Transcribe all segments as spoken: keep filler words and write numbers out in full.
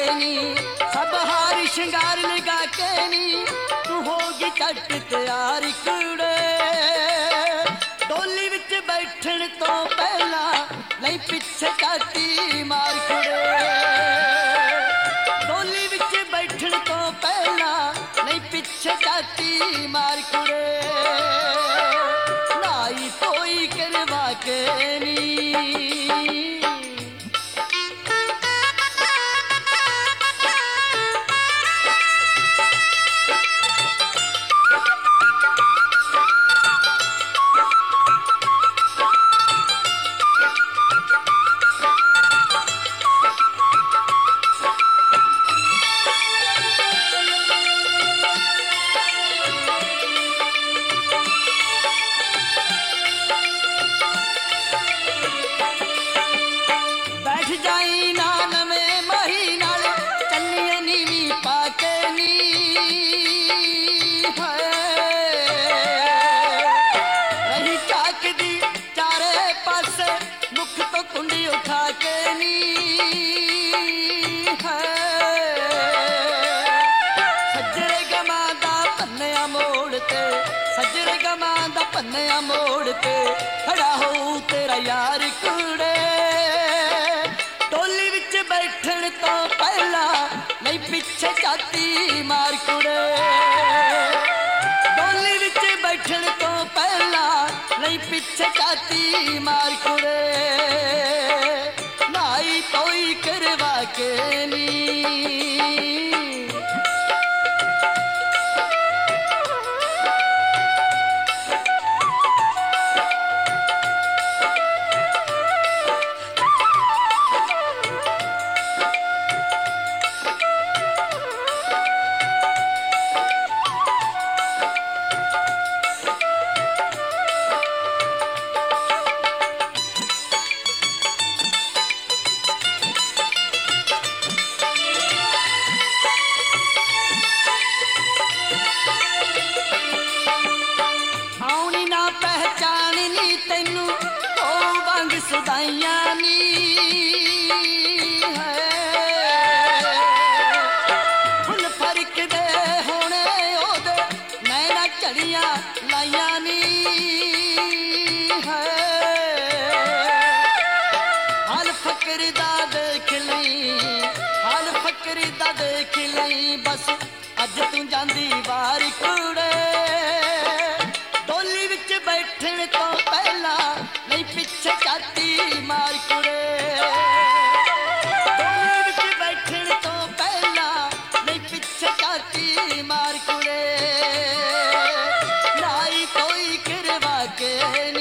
नी, सब हार श्रृंगार लगा के नी, तू होगी झट तैयार कुड़े। डोली विच बैठण तो पहला नहीं पिछे झाती मार कुड़े। डोली विच बैठण तो पहला नहीं पिछे झाती मार कुड़े। नाई धोई करवा के नी, पन्निया मोड़ के खड़ा हो तेरा यार कुड़े। डोली विच बैठण तो पहला नहीं पिछे झाती मार कुड़े। डोली विच बैठण तो पहला नहीं पिछे झाती मार कुड़े। नाई धोई करवा के नी, सुदाइयां नी है फुल फरक दे होने ओदे नैना झड़ियां लाइयां नी है। हाल फकर दा देख लई, हाल फकर दा देख लई, बस अज तू जांदी वार कुड़े। डोली विच बैठण तो पहला नहीं पिछे झाती मार कुड़े। डोली विच बैठण तो पहला नहीं पिछे झाती मार कुड़े। नाई धोई करवा के नी,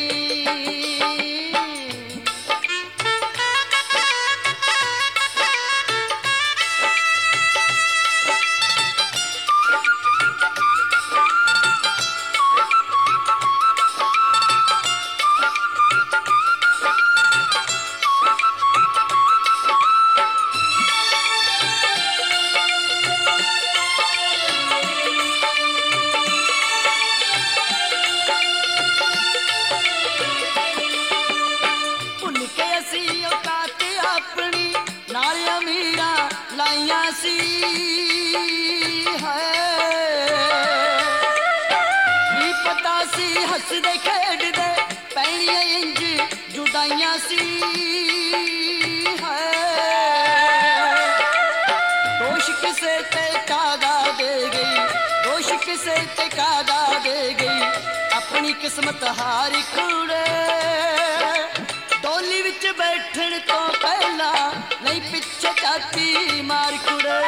सी है की पता सी हसदे खेडदे पैणियां इंज जुदाइयां सी है। दोष किसे ते कादा दे गई, दोष किसे ते कादा दे गई, अपनी किस्मत हार कुड़े। डोली विच बैठण तो पहला नहीं पिछे झाती मार कुड़े।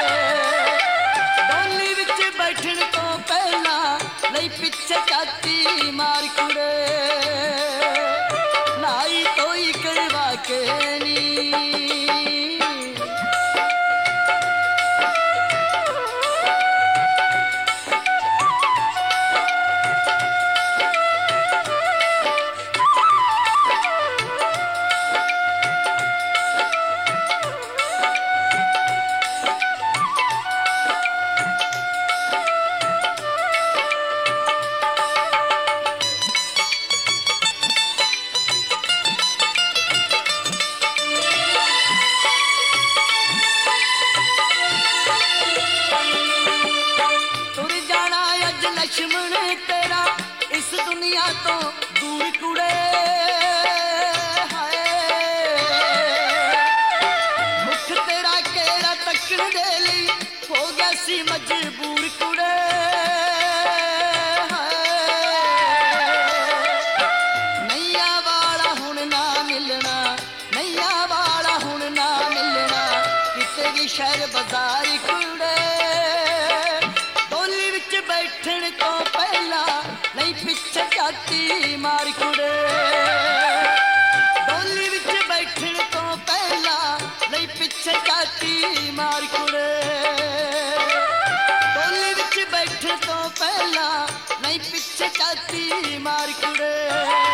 डोली विच बैठण तो पहला नहीं पिछे झाती मार कुड़े। नाई धोई करवा के नी, लक्ष्मण तेरा इस दुनिया तो दूर कुड़े हाय मुख तेरा केरा तकन दे लई हो गया सी मजबूर कुड़े शहर बाजार कुड़े डोली विच बैठन तो पहला नहीं पिछे जाती मार कुड़े डोली विच बैठन तो पहला नहीं पिछे जाती मार कुड़े डोली विच बैठन तो पहला नहीं पिछे जाती मार कुड़े